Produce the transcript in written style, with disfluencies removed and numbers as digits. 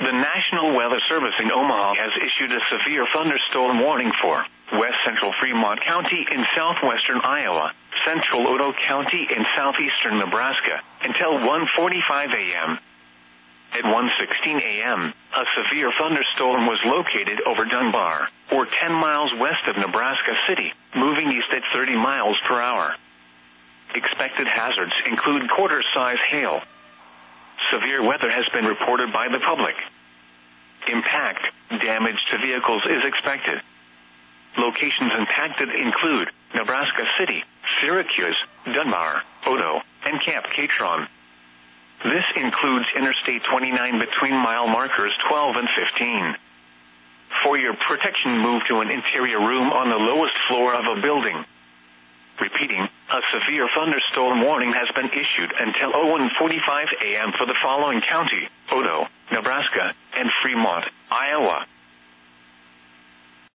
The National Weather Service in Omaha has issued a severe thunderstorm warning for west central Fremont County in southwestern Iowa, central Otoe County in southeastern Nebraska, until 1:45 a.m. At 1:16 a.m., a severe thunderstorm was located over Dunbar, or 10 miles west of Nebraska City, moving east at 30 miles per hour. Expected hazards include quarter-size hail. Severe weather has been reported by the public. Impact, damage to vehicles is expected. Locations impacted include Nebraska City, Syracuse, Dunbar, Otoe, and Camp Catron. This includes Interstate 29 between mile markers 12 and 15. For your protection, move to an interior room on the lowest floor of a building. Repeating, a severe thunderstorm warning has been issued until 1:45 a.m. for the following county: Otoe, Nebraska, and Fremont, Iowa.